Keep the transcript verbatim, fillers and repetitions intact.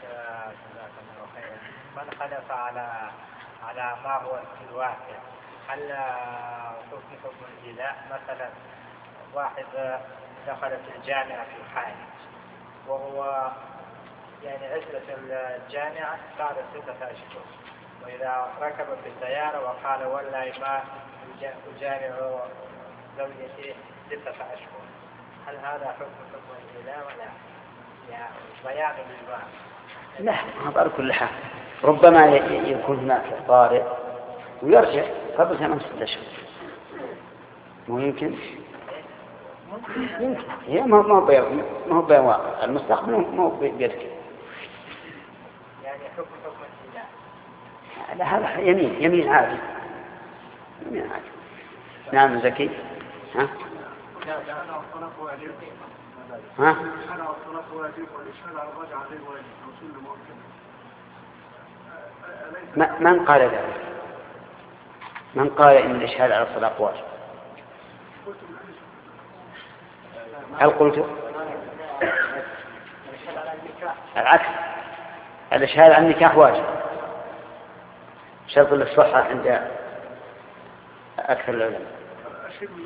جزاك الله خيرا. من خلف على على ما هو في الواقع، هل حكم حكم الإله؟ مثلا واحد دخل في الجامعة في حال وهو يعني عزلة الجامعة صارت ستة أشهر، وإذا ركب في السيارة وقال والله ما أجامع زوجتي ستة أشهر، هل هذا حكم حكم الإله ولا يعني بيان للبعض؟ لا، هذا كل حال ربما يكون هناك طارئ ويرجع قبل ثمان ستة أشهر، مو يمكن يمكن هي ما هو بيان ما هو بيان واقع، المستقبل ما هو بيدك. يعني حكم حكم الإله. لا، هذا يمين يمين عادي يمين عادي. نعم زكي. ها ها من قال ذلك؟ من قال إن الإشهاد على الصلاة واجب؟ هل قلت العكس؟ الإشهاد على النكاح واجب شرط للصحة عند أكثر العلماء.